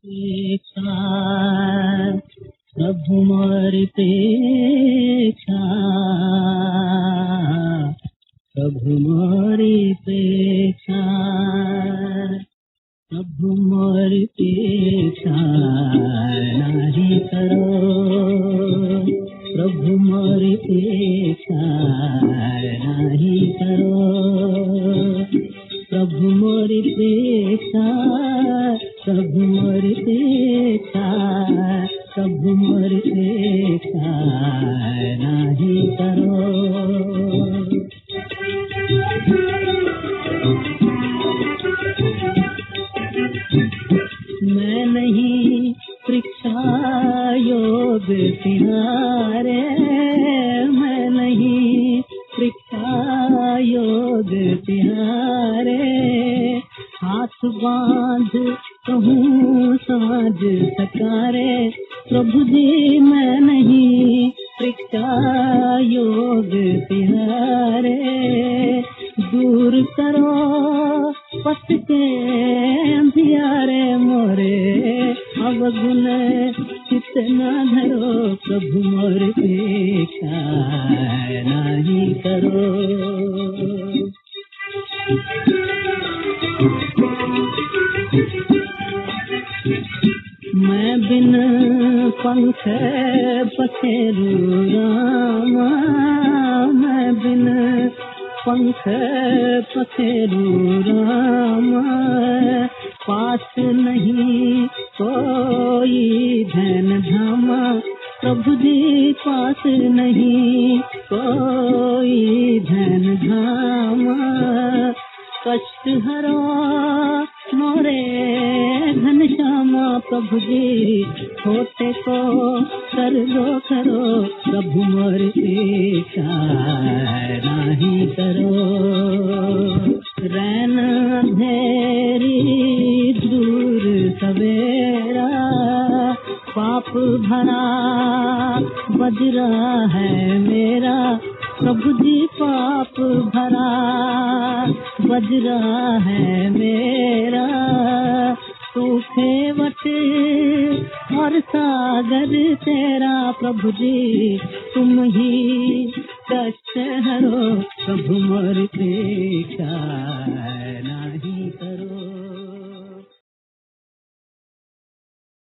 प्रेक्षा प्रभु मोरी प्रेक्षा, प्रभु मोरी प्रेक्षा, प्रभु मोरी प्रेक्षा नहीं करो, प्रभु मोरी प्रेक्षा नहीं करो, प्रभु मोरी प्रेक्षा, प्रभु मोरी प्रेक्षा, प्रभु मोरी प्रेक्षा नहीं करो। मैं नहीं परीक्षा योग तिहारे, मैं नहीं परीक्षा योग तिहारे, हाथ बांध कहूँ साँझ सकारे, प्रभु जी मैं नहीं परीक्षा योग तिहारे, दूर करो पथ के अंधियारे मोरे, अवगुण चित्त न धरो, प्रभु मोर प्रेक्षा नहीं करो। मैं बिन पंख पखेरू रामा, मैं बिन पंख पखेरू रामा, पास नहीं कोई धन धामा, प्रभु जी पास नहीं कोई धन धामा, कष्ट हरो मोरे घनश्यामा, प्रभु जी होते को कर दो करो, प्रभु मोर प्रेक्षा नहीं करो। रैन अंधेरी दूर सवेरा, पाप भरा बजरा है मेरा, प्रभु जी पाप भरा बजरा है मेरा, सूखे वट और सागर तेरा, प्रभु जी तुम ही कष्ट हरो, प्रभु मोर प्रेक्षा